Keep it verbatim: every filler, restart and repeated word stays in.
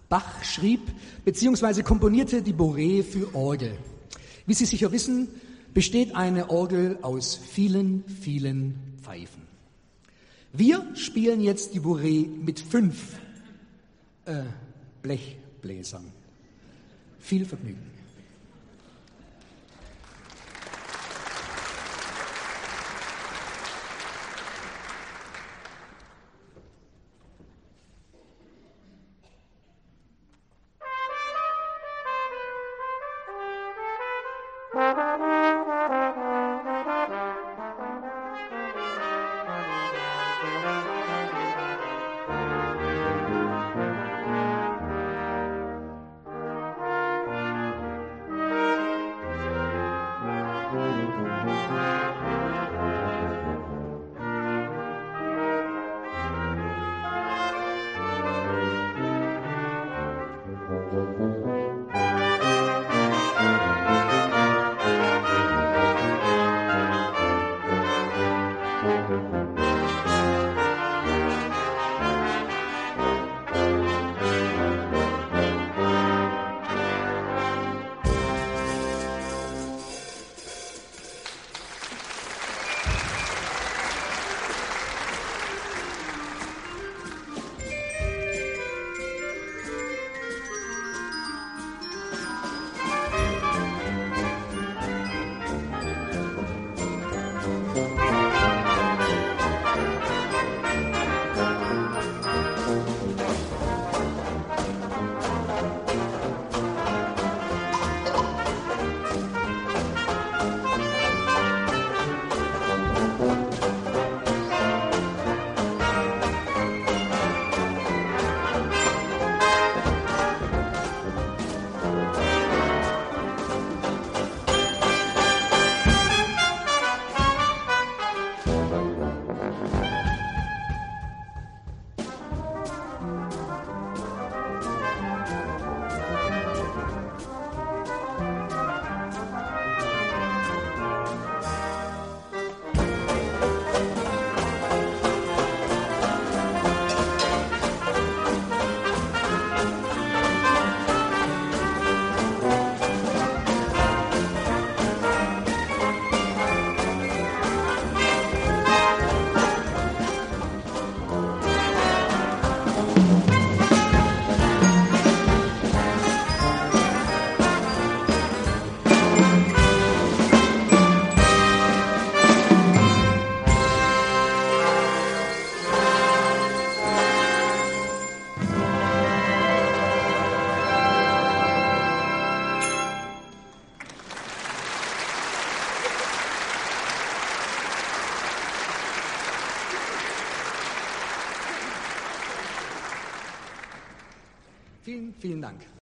Bach schrieb bzw. komponierte die Bourrée für Orgel. Wie Sie sicher wissen, besteht eine Orgel aus vielen, vielen Pfeifen. Wir spielen jetzt die Bourrée mit fünf äh, Blechbläsern. Viel Vergnügen. Vielen, vielen Dank.